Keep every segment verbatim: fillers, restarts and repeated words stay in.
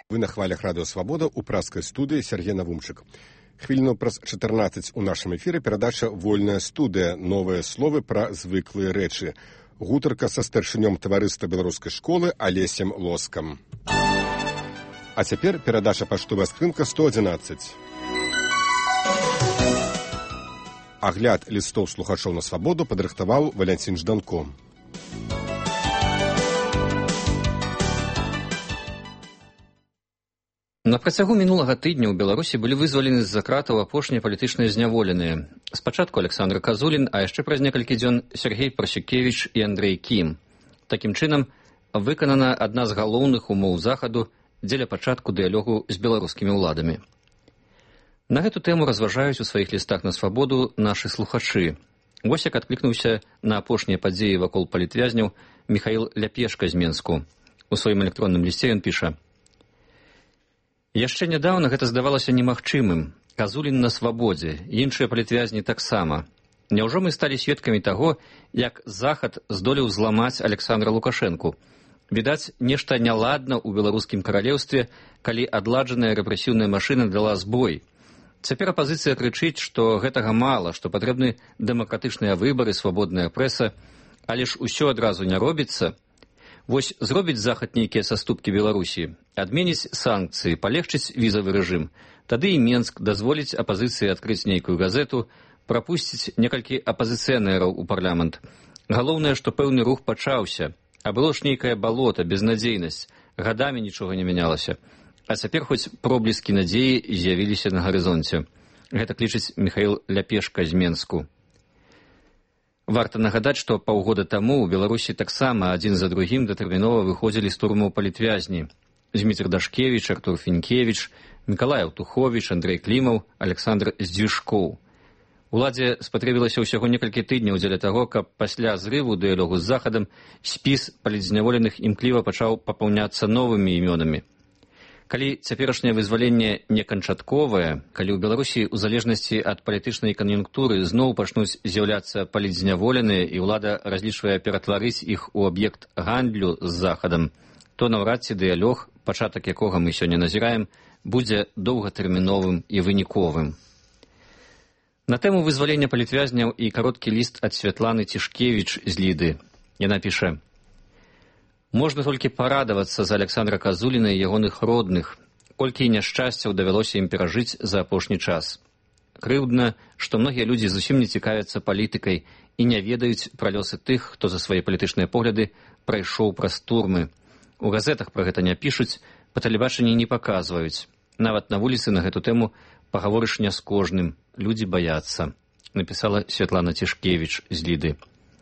Вы на хвалях радыё «Свабода» у праскай студыі Сергей Навумчык. Хвіліну праз чатырнаццаць у нашым эфіры перадача «Вольная студыя. Новыя словы пра звыклыя рэчы». Гутарка са старшынём таварыства беларускай школы Алесем Лоскам. А цяпер перадача «Паштовая скрынка сто адзінаццаць». Агляд лістоў слухачоў на «Свабоду» падрыхтаваў Валянцін Жданко. На працягу мінулага тыдня ў Беларусі былі вызвалены з-за кратаў апошнія палітычныя зняволеныя. Спачатку Александр Казулін, а яшчэ праз некалькі дзён Сергей Парсюкевіч і Андрэй Кім. Такім чынам, выканана адна з галоўных умоў захаду дзеля пачатку дыялогу з беларускімі ўладамі. На гэту тэму разважаюць у сваіх лістах на «Свабоду» нашы слухачы. Вось як адклікнуўся на апошнія падзеі вакол палітвязняў Міхаіл Ляпешка з Менску. У сваім электронным лісце ён піша: «Яшчэ нядаўна гэта здавалася немагчымым. Казулін на свабодзе, іншыя палітвязні таксама. Няўжо мы сталі сведкамі таго, як Захад здолеў зламаць Александра Лукашэнку? Відаць, нешта няладна ў беларускім каралеўстве, калі адладжаная рэпрэсіўная машына дала збой. Цяпер апазіцыя крычыць, што гэтага мала, што патрэбны дэмакратычныя выбары, свабодная прэса, але ж усё адразу не робіцца. Вось зробіць Захад нейкія саступкі Беларусі, адменіць санкцыі, палегчыць візавы рэжым. Тады і Менск дазволіць апазіцыі адкрыць нейкую газету, прапусціць некалькі апазіцыянераў у парламент. Галоўнае, што пэўны рух пачаўся, а было ж нейкае балота, безнадзейнасць, гадамі нічога не мянялася. А цяпер хоць пробліскі надзеі з'явіліся на гарызонце». Гэта клічыць Міхаіл Ляпешка з Менску. Варта нагадаць, што паўгода таму ў Беларусі таксама адзін за другім датэрмінова выходзілі з турмаў палітвязні. Зміцер Дашкевіч, Артур Фінкевіч, Мікалай Аўтуховіч, Андрэй Клімаў, Александр Здзішкоў. Уладзе спатрэбілася ўсяго некалькі тыдняў дзеля таго, каб пасля зрыву дыялогу з Захадам спіс палітзняволеных імкліва пачаў папаўняцца новымі імёнамі. Калі цяперашняе вызваленне не канчатковае, калі ў Беларусі ў залежнасці ад палітычнай кан'юнктуры зноў пачнуць з'яўляцца палітзняволеныя і ўлада разлічвае ператварыць іх у аб'ект гандлю з Захадам, то наўрад ці дыялог, пачатак якога мы сёння назіраем, будзе доўгатэрміновым і выніковым. На тэму вызвалення палітвязняў і кароткі ліст ад Святланы Цішкевіч з Ліды. Яна піша: «Можна толькі парадавацца за Александра Казуліна і ягоных родных, колькі няшчасцяў давялося ім перажыць за апошні час. Крыўдна, што многія людзі зусім не цікавяцца палітыкай і не ведаюць пра лёсы тых, хто за свае палітычныя погляды прайшоў праз турмы. У газетах пра гэта не пішуць, па тэлебачанні не паказваюць. Нават на вуліцы на гэту тэму пагаворыш не з кожным, людзі баяцца», напісала Святлана Цішкевіч з Ліды.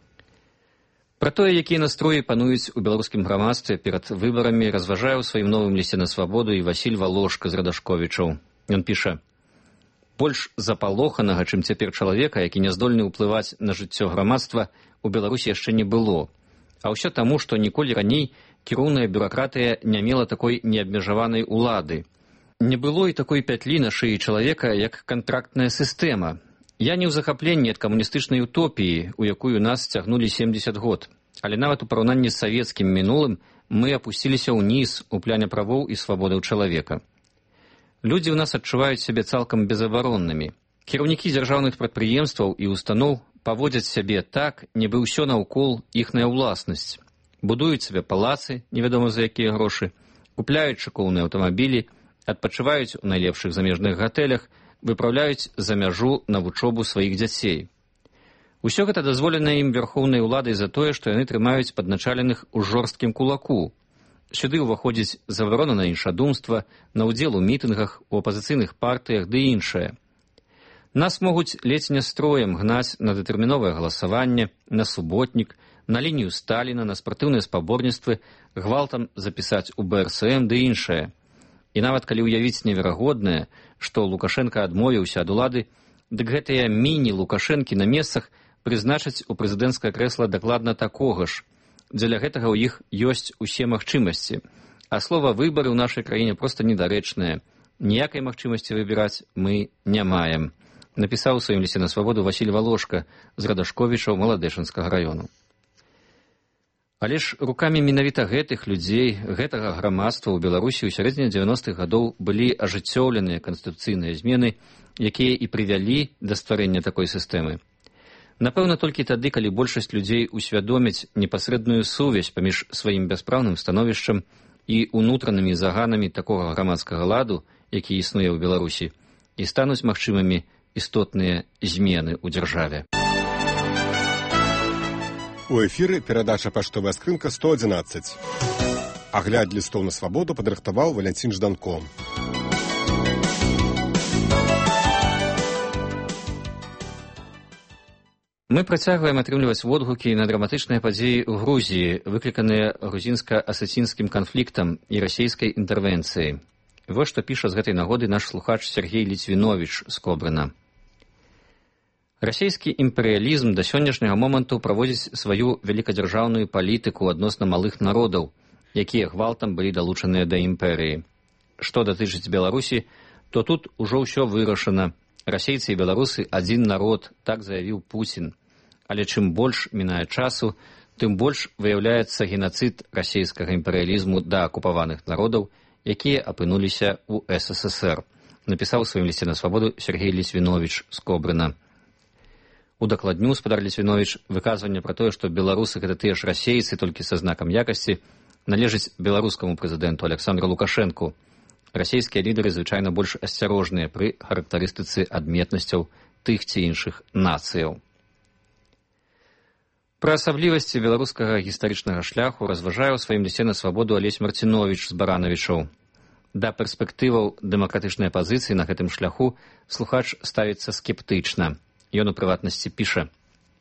Пра тое, якія настроі пануюць у беларускім грамадстве перад выбарамі, разважае ў сваім новым лісце на «Свабоду» і Васіль Валошка з Радашковічаў. Ён піша: «Больш запалоханага, чым цяпер чалавека, які не здольны ўплываць на жыццё грамадства, у Беларусі яшчэ не было. А ўсё таму, што ніколі раней кіроўная бюракратыя не мела такой неабмежаванай улады. Не было і такой пятлі на шыі чалавека, як кантрактная сістэма. Я не ў захапленні ад камуністычнай утопіі, у якую нас цягнулі семдзесят год, але нават у параўнанні з савецкім мінулым мы апусціліся ўніз у пляне правоў і свабодаў чалавека. Людзі ў нас адчуваюць сябе цалкам безабароннымі. Кіраўнікі дзяржаўных прадпрыемстваў і устаноў паводзяць сябе так, нібы ўсё наўкол іхная ўласнасць. Будуюць сабе палацы, невядома за якія грошы, купляюць шыкоўныя аўтамабілі, адпачываюць у найлепшых замежных гатэлях, выпраўляюць за мяжу на вучобу сваіх дзяцей. Усё гэта дазволена ім вярхоўнай уладай за тое, што яны трымаюць падначаленых у жорсткім кулаку. Сюды ўваходзіць забарона на іншадумства, на ўдзел у мітынгах, у апазіцыйных партыях ды іншае. Нас могуць ледзь не строем гнаць на датэрміновае галасаванне, на суботнік, на лінію Сталіна, на спартыўныя спаборніцтвы, гвалтам запісаць у бэ эр эс эм ды іншае. І нават калі ўявіць неверагоднае, што Лукашенка адмовіўся ад улады, дык гэтыя міні-лукашэнкі на месцах прызначаць у прэзідэнцкае крэсла дакладна такога ж. Дзеля гэтага ў іх ёсць усе магчымасці. А слова «выбары» ў нашай краіне проста недарэчнае. Ніякай магчымасці выбіраць мы не маем», напісаў у сваім лісце на «Свабоду» Васіль Валошка з Радашковічаў Маладэшынскага раёну. Але ж рукамі менавіта гэтых людзей, гэтага грамадства ў Беларусі ў сярэдзіне дзевяностых гадоў былі ажыццёўленыя канстытуцыйныя змены, якія і прывялі да стварэння такой сістэмы. Напэўна, толькі тады, калі большасць людзей усвядомяць непасрэдную сувязь паміж сваім бяспраўным становішчам і ўнутранымі заганамі такога грамадскага ладу, які існуе ў Беларусі, і стануць магчымымі істотныя змены ў дзяржаве. У эфіры перадача «Паштовая скрынка» сто адзінаццаць. Агляд лістоў на свабоду падрыхтаваў Валянцін Жданко. Мы працягваем атрымліваць водгукі на драматычныя падзеі ў Грузіі, выкліканыя грузінска-асацінскім канфліктам і расійскай інтэрвенцыяй. Вось што піша з гэтай нагоды наш слухач Сергей Ліцвіновіч з Кобрына. Расійскі імперыялізм да сённяшняга моманту праводзіць сваю вялікадзяржаўную палітыку адносна малых народаў, якія гвалтам былі далучаныя да імперыі. Што датычыць Беларусі, то тут ужо ўсё вырашана. Расейцы і беларусы адзін народ, так заявіў Пуцін. Але чым больш мінае часу, тым больш выяўляецца генацыд расійскага імперыялізму да акупаваных народаў, якія апынуліся ў эс эс эс эр, напісаў у сваім лісце на свабоду Сергей Ліцвіновіч з Кобрына. Удакладню спадар Ліцвіновіч выказванне пра тое, што беларусы гэта тыя ж расейцы, толькі са знакам якасці, належыць беларускаму прэзідэнту Александру Лукашэнку. Расійскія лідары звычайна больш асцярожныя пры характарыстыцы адметнасцяў тых ці іншых нацыяў. Пра асаблівасці беларускага гістарычнага шляху разважае ў сваім лісце на свабоду Алесь Марціновіч з Баранавічаў. Да перспектываў дэмакратычнай пазіцыі на гэтым шляху слухач ставіцца скептычна. Ён у прыватнасці піша: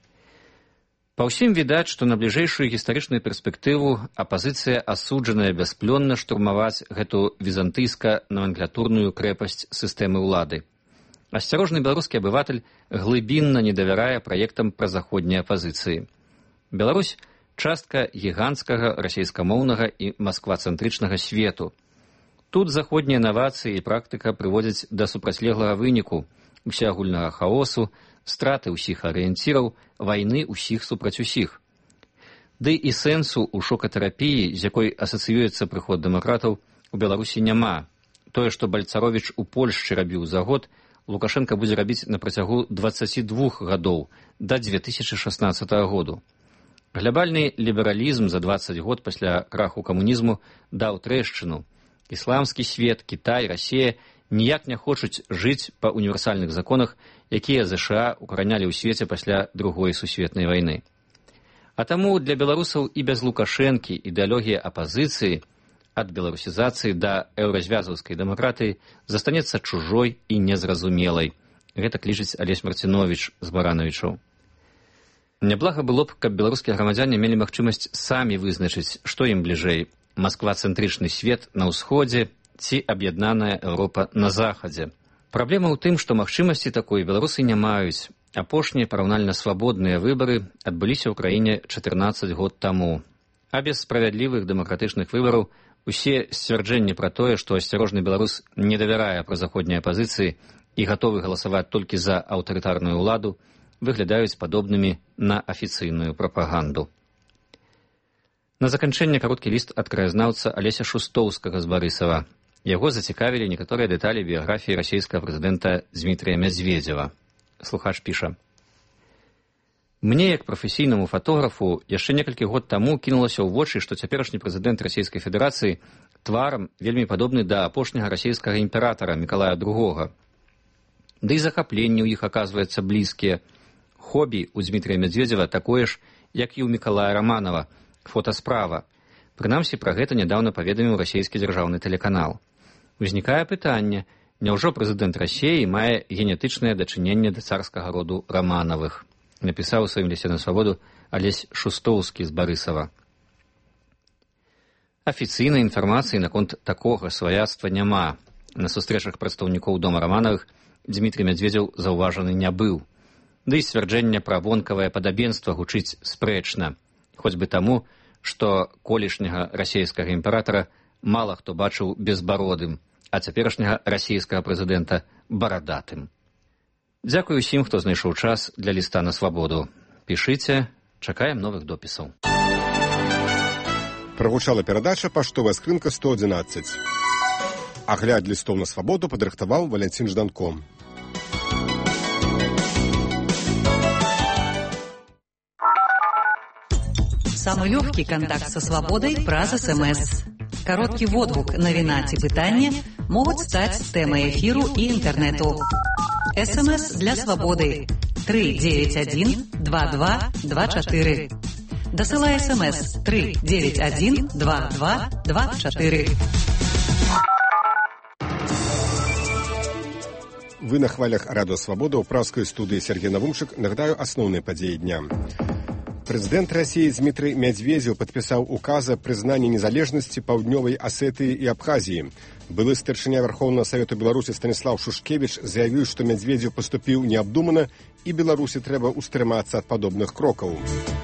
«Па ўсім відаць, што на бліжэйшую гістарычную перспектыву апазіцыя асуджаная бясплённа штурмаваць гэту візантыйска-номенклатурную крэпасць сістэмы ўлады. Асцярожны беларускі абыватель глыбінна не давярае праектам пра заходняй апазіцыі. Беларусь – частка гіганцкага расейскамоўнага і масквацэнтрычнага свету. Тут заходнія навацыі і практыка прыводзяць да супрацьлеглага выніку, усеагульнага хаосу, страты ўсіх арыенціраў, вайны ўсіх супраць усіх. Ды і сэнсу ў шокатэрапіі, з якой асацыюецца прыход дэмакратаў, у Беларусі няма. Тое, што Бальцаровіч у Польшчы рабіў за год, Лукашенка будзе рабіць на працягу дваццаці двух гадоў, да дзве тысячы шаснаццатага году. Глябальны лібералізм за дваццаць год пасля краху камунізму даў трэшчыну. Ісламскі свет, Кітай, Расія ніяк не хочуць жыць па універсальных законах, якія ЗША укаранялі ў свеце пасля другой сусветнай вайны. А таму для беларусаў і без Лукашэнкі ідэалогія апазіцыі ад беларусізацыі да еўразвязаўскай дэмакратыі застанецца чужой і незразумелай. Гэта лічыць Алесь Марціновіч з Баранавічаў. Няблага было б, каб беларускія грамадзяне мелі магчымасць самі вызначыць, што ім бліжэй – масква-цэнтрычны свет на ўсходзе ці аб'яднаная Еўропа на захадзе. Праблема ў тым, што магчымасці такой беларусы не маюць. Апошнія параўнальна свабодныя выбары адбыліся ў краіне чатырнаццаць год таму. А без справядлівых дэмакратычных выбараў усе сцвярджэнні пра тое, што асцярожны беларус не давярае празаходняй апазіцыі і гатовы галасаваць толькі за аўтарытарную ўладу, выглядаюць падобнымі на афіцыйную прапаганду. На заканчэнне кароткі ліст ад краязнаўца Алеся Шустоўскага з Барысава. Яго зацікавілі некаторыя дэталі біяграфіі расійскага прэзідэнта Дзмітрыя Мядзведзева. Слухач піша: «Мне, як прафесійнаму фатографу, яшчэ некалькі год таму кінулася ў вочы, што цяперашні прэзідэнт Расійскай Федэрацыі тварам вельмі падобны да апошняга расійскага імператара Мікалая другога. Ды і захапленні ў іх аказваюцца блізкія. Хобі ў Дзмітрыя Мядзведзева такое ж, як і ў Мікалая Раманова, фотасправа. Прынамсі, пра гэта нядаўна паведаміў расійскі дзяржаўны тэлеканал. Узнікае пытанне, няўжо прэзідэнт Расіі мае генетычнае дачыненне да царскага роду Раманавых? Напісаў у сваім лісце на свабоду Алесь Шустоўскі з Барысава. Афіцыйнай інфармацыі наконт такога сваяцтва няма. На сустрэчах прадстаўнікоў дома Раманавых Дзмітрый Мядзведзеў заўважаны не быў. Ды і сцвярджэнне пра вонкавае падабенства гучыць спрэчна, хоць бы таму, што колішняга расійскага імператара мала хто бачыў безбародым, а цяперашняга расійскага прэзідэнта барадатым. Дзякую усім, хто знайшоў час для ліста на свабоду. Пішыце, чакаем новых допісаў. Прагучала перадача «Паштовая скрынка сто адзінаццаць». Агляд лістоў на свабоду падрыхтаваў Валянцін Жданко. Самый легкий контакт со свободой праз СМС. Короткий водгук, навіна ці пытанне могуць стаць тэмай эфіру і інтэрнэту. СМС для свободы три девять один два два два четыре. Дасылай СМС три девять один два два два четыре. Вы на хвалях Радио Свобода ў празкай студыі Сергей Навумчык. Нагадаю асноўныя падзеі дня. Прэзідэнт Расіі Дмітрый Мядзведзеў падпісаў указ о прызнанні незалежнасці Паўднёвай Асетыі і Абхазіі. Былы старшыня Верховнага Савету Беларусі Станіслаў Шушкевіч заявіў, што Мядзведзеў паступіў неабдумана і Беларусі трэба ўстрымацца ад падобных крокаў.